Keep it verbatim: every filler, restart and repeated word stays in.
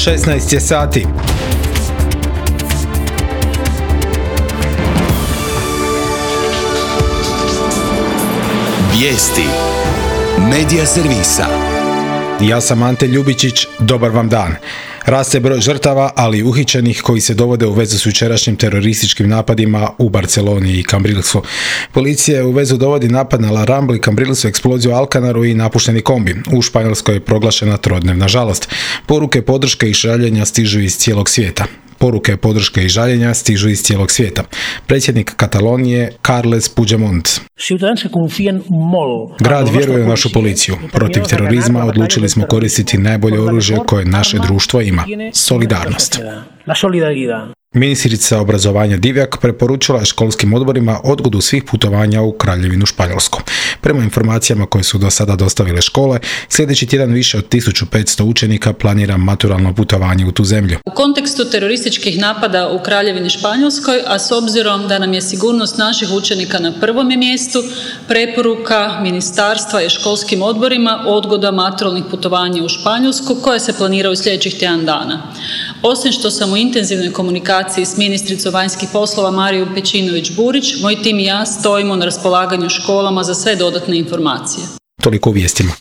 šesnaest je sati. Vijesti Medija servisa. Ja sam Ante Ljubičić, dobar vam dan. Raste broj žrtava, ali i uhićenih koji se dovode u vezu s jučerašnjim terorističkim napadima u Barceloni i Cambrilsu. Policija u vezu dovodi napad na La Rambla i Cambrilsu, eksploziju u Alcanaru i napušteni kombi. U Španjolskoj je proglašena trodnevna žalost. Poruke podrške i žaljenja stižu iz cijelog svijeta. Poruke podrške i žaljenja stižu iz cijelog svijeta. Predsjednik Katalonije Carles Puigdemont. Grad vjeruje u našu policiju. Protiv terorizma odlučili smo koristiti najbolje oružje koje naše društvo ima. Solidarnost. Ministrica obrazovanja Divjak preporučila je školskim odborima odgodu svih putovanja u Kraljevinu Španjolsku. Prema informacijama koje su do sada dostavile škole, sljedeći tjedan više od tisuću petsto učenika planira maturalno putovanje u tu zemlju. U kontekstu terorističkih napada u Kraljevini Španjolskoj, a s obzirom da nam je sigurnost naših učenika na prvom mjestu, preporuka ministarstva i školskim odborima odgoda maturalnih putovanja u Španjolsku koje se planira u sljedećih tjedan dana. Osim što sam u intenzivnoj komunikaciji s ministricom vanjskih poslova Marijom Pejčinović-Burić, moj tim i ja stojimo na raspolaganju školama za sve dodatne informacije. Toliko u vijestima.